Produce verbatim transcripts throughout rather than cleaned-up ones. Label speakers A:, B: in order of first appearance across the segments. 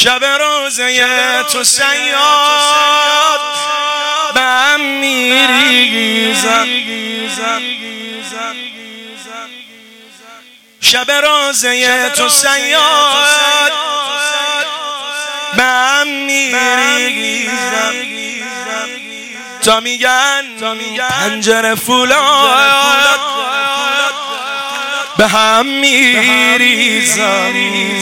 A: شب روزه تو صیاد به هم میریزم، شب روزه تو صیاد به هم میریزم تا میگن پنجره فولاد به هم میریزم.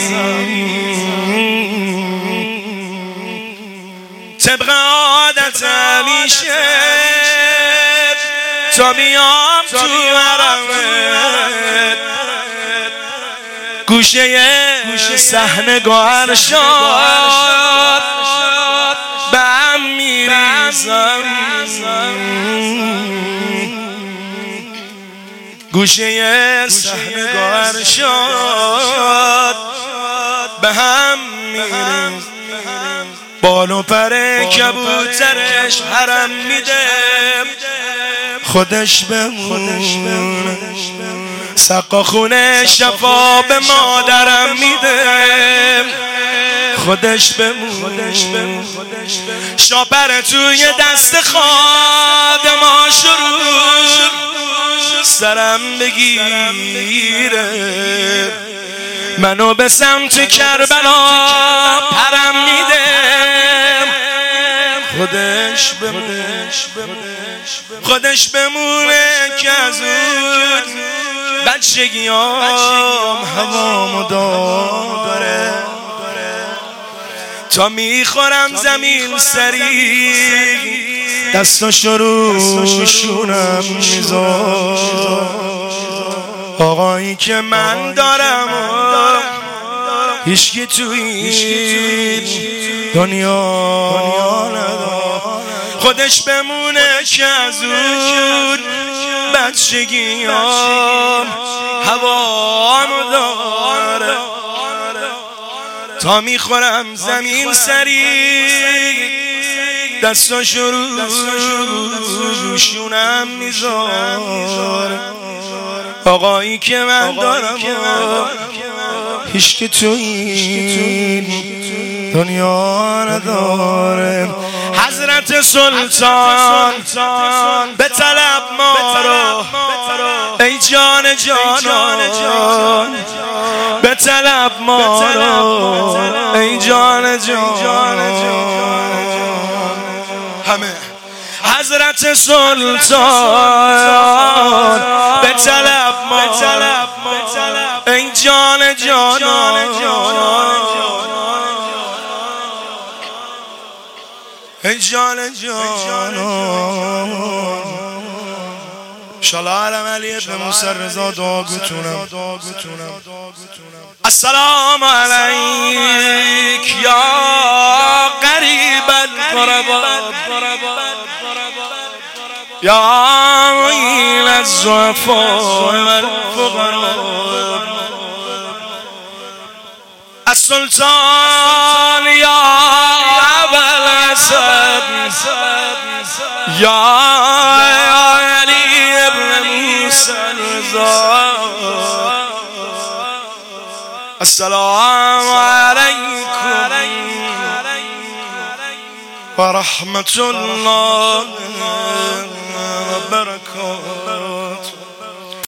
A: طبق عادت همیشه تا بیام تو حرمت گوشه صحنه گوهر شاد به هم میریزم، گوشه صحنه گوهر شاد به هم میریزم. بال و پر کبوترش حرم میده خودش بمونه، سقا خونه شفا به مادرم میده خودش بمونه. شاپر توی دست خادما شروع سرم بگیره، منو به سمت کربلا پرم میده خودش بمونه، خودش بمونه که از اون بچگیام هوامو داره تا میخورم زمین سری دستاشو روشونم میذار. آقایی که من دارم هیچکی تو این دنیا نداره، خودش بمونه که از اون بچگیام هوامو داره تا میخورم زمین سری دستاشو روشونم میذاره. آقایی که من دارم هیچکی تو این دنیا نداره. حضرت سلطان به طلب ما رو ای جان جانان، به طلب ما رو ای جان جان. همه حضرت سلطان به طلب ما ای جان جانان، ای جان جانان. انشالله علم علی ابن موسی رضا دعا بتونم. السلام علیک یا قریب القربا یا معین الضعفاء والفقراء. السلطان یا ابا الاسد یا علی ابن موسی رضا. السلام علیکم و رحمت الله